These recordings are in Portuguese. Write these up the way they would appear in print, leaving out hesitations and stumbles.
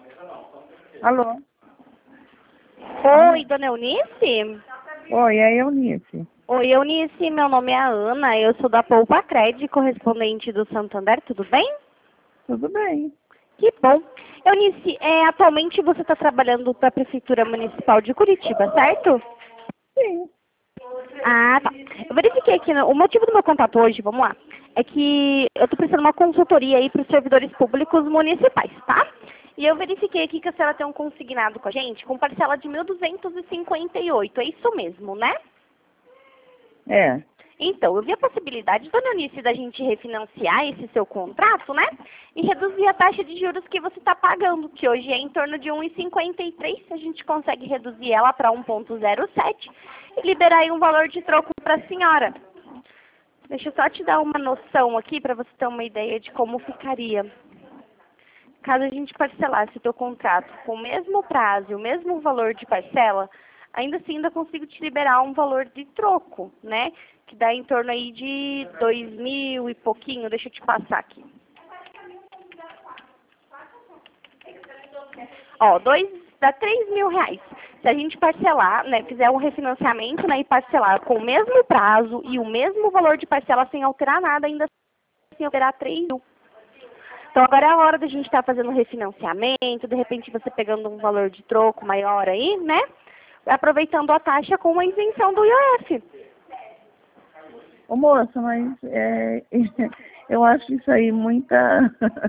Alô? Oi, dona Eunice? Oi, é Eunice. Oi, Eunice, meu nome é Ana, eu sou da Poupa Cred, correspondente do Santander, tudo bem? Tudo bem. Que bom. Eunice, atualmente você está trabalhando para a Prefeitura Municipal de Curitiba, certo? Sim. Ah, tá. Eu verifiquei aqui, o motivo do meu contato hoje, vamos lá, é que eu estou precisando de uma consultoria aí para os servidores públicos municipais, tá? E eu verifiquei aqui que a senhora tem um consignado com a gente com parcela de 1.258, é isso mesmo, né? É. Então, eu vi a possibilidade, dona Eunice, da gente refinanciar esse seu contrato, né? E reduzir a taxa de juros que você está pagando, que hoje é em torno de 1,53. A gente consegue reduzir ela para 1,07 e liberar aí um valor de troco para a senhora. Deixa eu só te dar uma noção aqui para você ter uma ideia de como ficaria. Caso a gente parcelasse o teu contrato com o mesmo prazo e o mesmo valor de parcela, ainda assim ainda consigo te liberar um valor de troco, né? Que dá em torno aí de 2.000 e pouquinho. Deixa eu te passar aqui. Ó, dá 3.000 reais. Se a gente parcelar, né, fizer um refinanciamento, né, e parcelar com o mesmo prazo e o mesmo valor de parcela sem alterar nada, ainda assim alterar 3.000. Então, agora é a hora da gente estar fazendo um refinanciamento, de repente você pegando um valor de troco maior aí, né? Aproveitando a taxa com a isenção do IOF. Ô, moça, mas eu acho isso aí muita,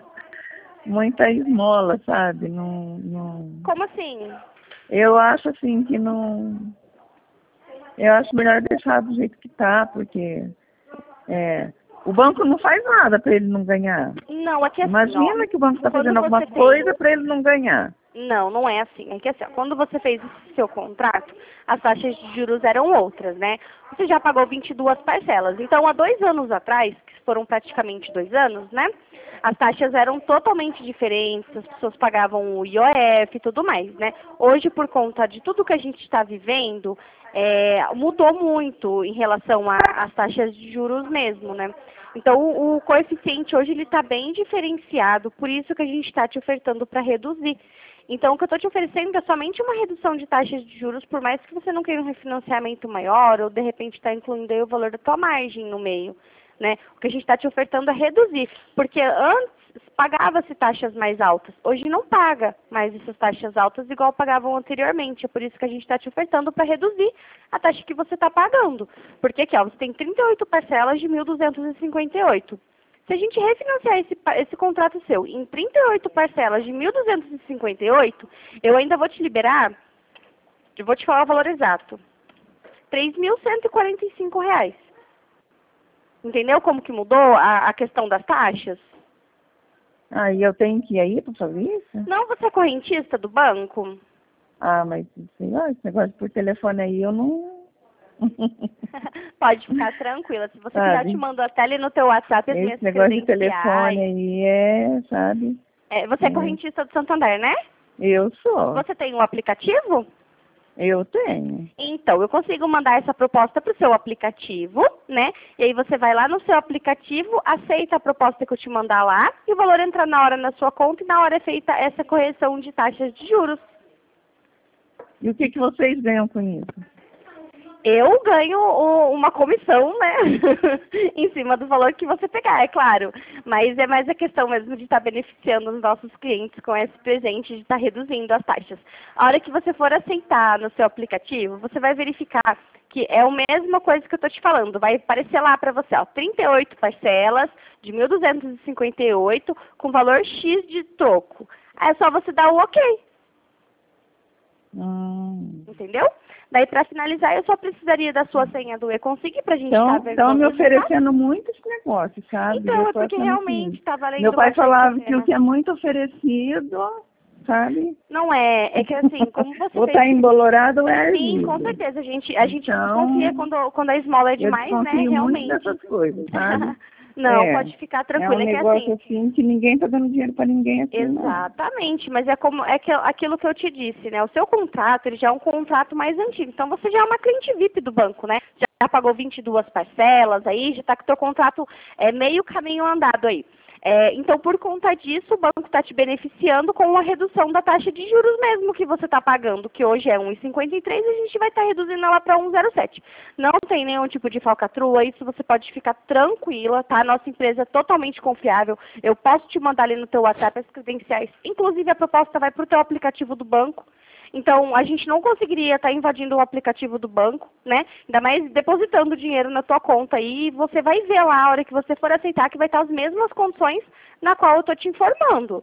muita esmola, sabe? Não... Como assim? Eu acho assim que não... Eu acho melhor deixar do jeito que tá, porque o banco não faz nada para ele não ganhar. Não, aqui é assim, Imagina ó. que o banco está Quando fazendo alguma você coisa fez... para ele não ganhar. Não, não é assim. É que assim, ó, quando você fez o seu contrato, as taxas de juros eram outras, né? Você já pagou 22 parcelas. Então, há 2 anos atrás, que foram praticamente 2 anos, né? As taxas eram totalmente diferentes, as pessoas pagavam o IOF e tudo mais, né? Hoje, por conta de tudo que a gente está vivendo, mudou muito em relação às taxas de juros mesmo, né? Então, o coeficiente hoje ele está bem diferenciado, por isso que a gente está te ofertando para reduzir. Então, o que eu estou te oferecendo é somente uma redução de taxas de juros, por mais que você não queira um refinanciamento maior, ou de repente está incluindo aí o valor da tua margem no meio, né? O que a gente está te ofertando é reduzir, porque antes pagava-se taxas mais altas, hoje não paga mais essas taxas altas igual pagavam anteriormente, é por isso que a gente está te ofertando para reduzir a taxa que você está pagando, porque aqui, ó, você tem 38 parcelas de 1.258. Se a gente refinanciar esse contrato seu em 38 parcelas de 1.258, eu ainda vou te liberar, eu vou te falar o valor exato, R$ 3.145. Entendeu como que mudou a questão das taxas? Aí eu tenho que ir aí para fazer isso? Não, você é correntista do banco? Ah, mas sei lá, esse negócio por telefone aí eu não... Pode ficar tranquila. Se você quiser, eu te Sabe? mando até ali no teu WhatsApp as minhas Esse negócio de telefone credenciais. aí sabe? Você é correntista do Santander, né? Eu sou. Você tem um aplicativo? Eu tenho. Então, eu consigo mandar essa proposta para o seu aplicativo, né? E aí você vai lá no seu aplicativo, aceita a proposta que eu te mandar lá, e o valor entra na hora na sua conta e na hora é feita essa correção de taxas de juros. E o que vocês ganham com isso? Eu ganho uma comissão, né? Em cima do valor que você pegar, é claro. Mas é mais a questão mesmo de estar beneficiando os nossos clientes com esse presente, de estar reduzindo as taxas. A hora que você for aceitar no seu aplicativo, você vai verificar que é a mesma coisa que eu estou te falando. Vai aparecer lá para você, ó, 38 parcelas de 1.258 com valor X de troco. Aí é só você dar o OK. Entendeu? Daí, para finalizar, eu só precisaria da sua senha do e-consegui para a gente estar vendo. Estão me oferecendo muito esse negócio, sabe? Então, Eu é tô porque achando realmente assim. está valendo Meu pai bastante a falava que pena. o que é muito oferecido, sabe? Não é que assim, como você Ou fez... tá embolorado ou é Sim, com ardido. certeza. A gente desconfia Então, quando a esmola é eu demais, né? desconfio muito Realmente. dessas coisas, sabe? Não, pode ficar É um tranquila. É que negócio assim, assim que ninguém tá dando dinheiro para ninguém assim, não. exatamente, mas aquilo que eu te disse, né? O seu contrato, ele já é um contrato mais antigo. Então você já é uma cliente VIP do banco, né? Já pagou 22 parcelas aí, já está com o teu contrato meio caminho andado aí. Então, por conta disso, o banco está te beneficiando com a redução da taxa de juros mesmo que você está pagando, que hoje é 1,53 e a gente vai estar reduzindo ela para 1,07. Não tem nenhum tipo de falcatrua, isso você pode ficar tranquila, tá? Nossa empresa é totalmente confiável. Eu posso te mandar ali no teu WhatsApp as credenciais. Inclusive, a proposta vai para o teu aplicativo do banco. Então, a gente não conseguiria estar invadindo o aplicativo do banco, né? Ainda mais depositando dinheiro na tua conta aí, e você vai ver lá, a hora que você for aceitar, que vai estar as mesmas condições na qual eu estou te informando.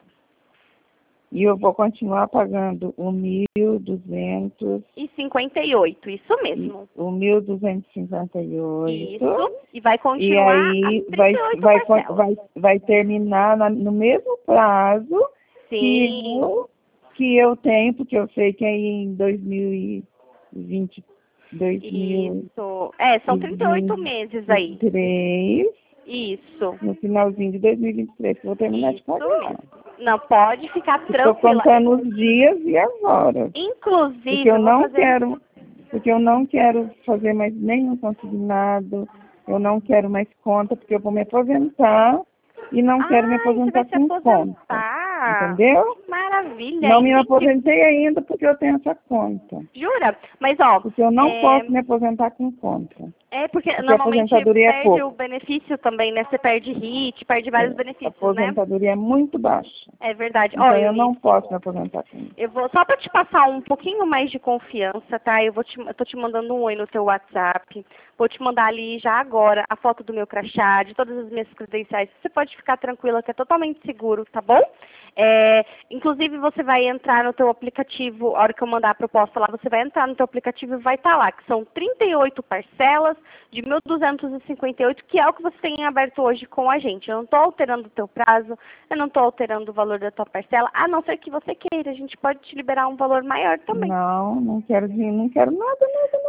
E eu vou continuar pagando o 1.200... E 58, isso mesmo. O 1.258. Isso, e vai continuar e aí vai terminar no mesmo prazo Sim. que eu tenho, porque eu sei que aí em 2020, Isso. São 38 meses aí. 2023, Isso. no finalzinho de 2023, que eu vou terminar de pagar. Mesmo. Não, pode ficar Estou tranquila. contando os dias e as horas. Inclusive, Porque eu não quero fazer mais nenhum consignado, eu não quero mais conta, porque eu vou me aposentar e não quero me aposentar com conta. Entendeu? Maravilha. Não me aposentei ainda porque eu tenho essa conta. Jura? Mas, ó... Porque eu não posso me aposentar com conta. Porque a normalmente aposentadoria perde o benefício também, né? Você perde HIT, perde vários benefícios, a aposentadoria é muito baixa. É verdade. Então eu não posso me aposentar com isso. Eu vou, só para te passar um pouquinho mais de confiança, tá? Eu tô te mandando um oi no teu WhatsApp. Vou te mandar ali já agora a foto do meu crachá, de todas as minhas credenciais. Você pode ficar tranquila que é totalmente seguro, tá bom? Inclusive, você vai entrar no teu aplicativo, a hora que eu mandar a proposta lá, você vai entrar no teu aplicativo e vai estar lá, que são 38 parcelas de 1.258, que é o que você tem aberto hoje com a gente. Eu não estou alterando o teu prazo, eu não estou alterando o valor da tua parcela, a não ser que você queira. A gente pode te liberar um valor maior também. Não quero dinheiro, não quero nada.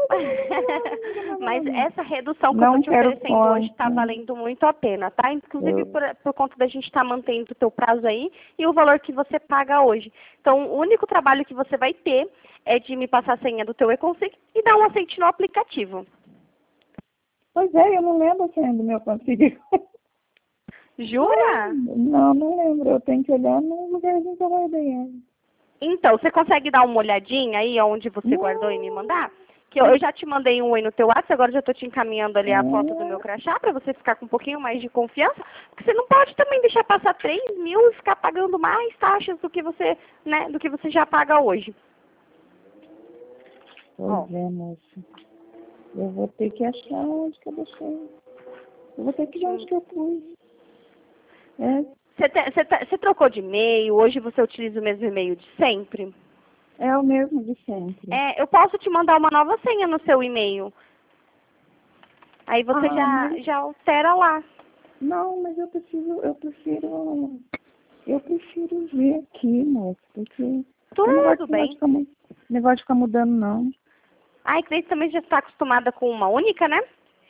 Mas essa redução que eu estou te oferecendo hoje está valendo muito a pena, tá? Inclusive por conta da gente estar mantendo o teu prazo aí e o valor que você paga hoje. Então, o único trabalho que você vai ter é de me passar a senha do teu e-Consig e dar um aceite no aplicativo. Pois é, eu não lembro a senha do meu Consig. Jura? Não lembro. Eu tenho que olhar no lugarzinho que eu guardei ela. Então, você consegue dar uma olhadinha aí onde você guardou e me mandar? Que eu já te mandei um oi no teu WhatsApp, agora já estou te encaminhando ali a foto do meu crachá para você ficar com um pouquinho mais de confiança, porque você não pode também deixar passar 3 mil e ficar pagando mais taxas do que você, né, do que você já paga hoje. Pois é, moça. Eu vou ter que achar onde que eu deixei. Eu vou ter que ver onde que eu pus. Você trocou de e-mail, hoje você utiliza o mesmo e-mail de sempre? É o mesmo de sempre. Eu posso te mandar uma nova senha no seu e-mail. Aí você já altera lá. Não, mas eu prefiro ver aqui, moça, porque Tudo bem. Negócio de ficar mudando, não. Ai, que daí você também já está acostumada com uma única, né?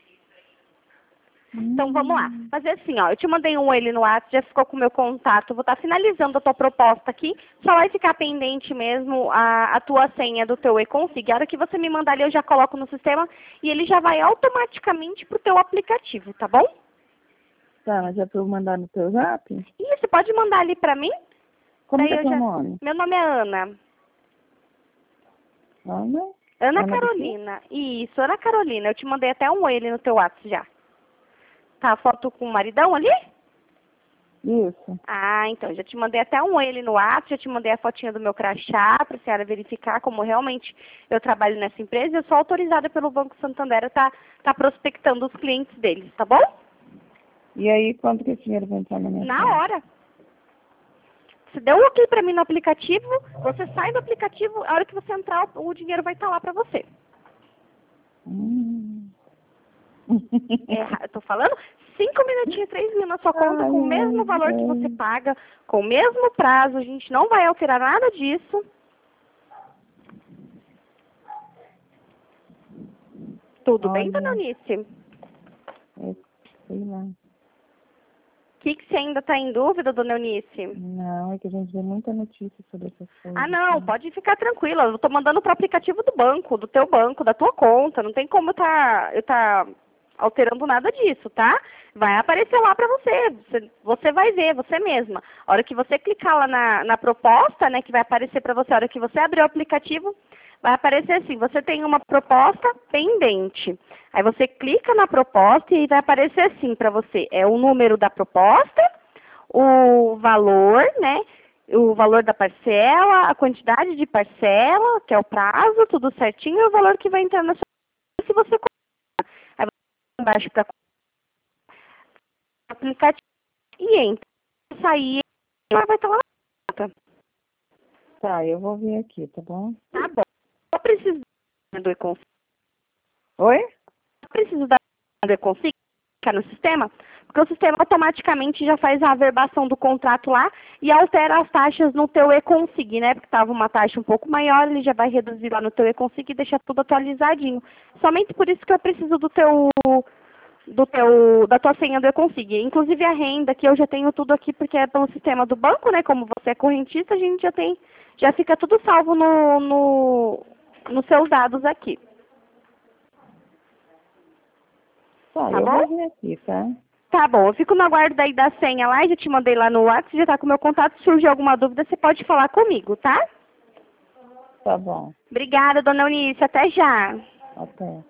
Então, vamos lá. Fazer assim, ó. Eu te mandei um ele no WhatsApp, já ficou com o meu contato. Vou estar finalizando a tua proposta aqui. Só vai ficar pendente mesmo a tua senha do teu e-Consig. A hora que você me mandar ali, eu já coloco no sistema e ele já vai automaticamente pro teu aplicativo, tá bom? Tá, mas é para eu mandar no teu zap? Isso, pode mandar ali pra mim. Como é teu nome? Meu nome é Ana. Ana Carolina. Isso, Ana Carolina. Eu te mandei até um ele no teu WhatsApp já. Tá a foto com o maridão ali? Isso. Então, já te mandei até um ele no WhatsApp, já te mandei a fotinha do meu crachá para a senhora verificar como realmente eu trabalho nessa empresa. Eu sou autorizada pelo Banco Santander a tá prospectando os clientes deles, tá bom? E aí, quanto que esse dinheiro vai entrar na minha conta? Na hora. Você deu um ok para mim no aplicativo, você sai do aplicativo, a hora que você entrar, o dinheiro vai estar lá para você. Eu tô falando 5 minutinhos, 3 mil na sua conta, com o mesmo valor que você paga, com o mesmo prazo, a gente não vai alterar nada disso. Tudo bem, dona Eunice? Sei lá. O que você ainda está em dúvida, dona Eunice? Não, é que a gente vê muita notícia sobre essas coisas. Não, pode ficar tranquila. Eu estou mandando para o aplicativo do banco, do teu banco, da tua conta. Não tem como eu tá alterando nada disso, tá? Vai aparecer lá para você. Você vai ver, você mesma. A hora que você clicar lá na proposta, né, que vai aparecer para você, a hora que você abrir o aplicativo, vai aparecer assim, você tem uma proposta pendente. Aí você clica na proposta e vai aparecer assim para você. É o número da proposta, o valor, né? O valor da parcela, a quantidade de parcela, que é o prazo, tudo certinho, e o valor que vai entrar na sua conta se você comprar. Aí você vai embaixo para o aplicativo e entra. Sair, ela vai estar lá na conta. Tá, eu vou ver aqui, tá bom? Tá bom. Só preciso do e-config. Oi? Só preciso da do e-config, ficar no sistema, porque o sistema automaticamente já faz a averbação do contrato lá e altera as taxas no teu e-config, né? Porque estava uma taxa um pouco maior, ele já vai reduzir lá no teu e-config e deixar tudo atualizadinho. Somente por isso que eu preciso da tua senha do e-config. Inclusive a renda, que eu já tenho tudo aqui porque é pelo sistema do banco, né? Como você é correntista, a gente já fica tudo salvo nos seus dados aqui. Tá, Tá eu bom? vou ver aqui, tá? Tá bom, eu fico no aguardo daí da senha lá, já te mandei lá no WhatsApp, já tá com o meu contato, se surgir alguma dúvida, você pode falar comigo, tá? Tá bom. Obrigada, dona Eunice, até já. Até.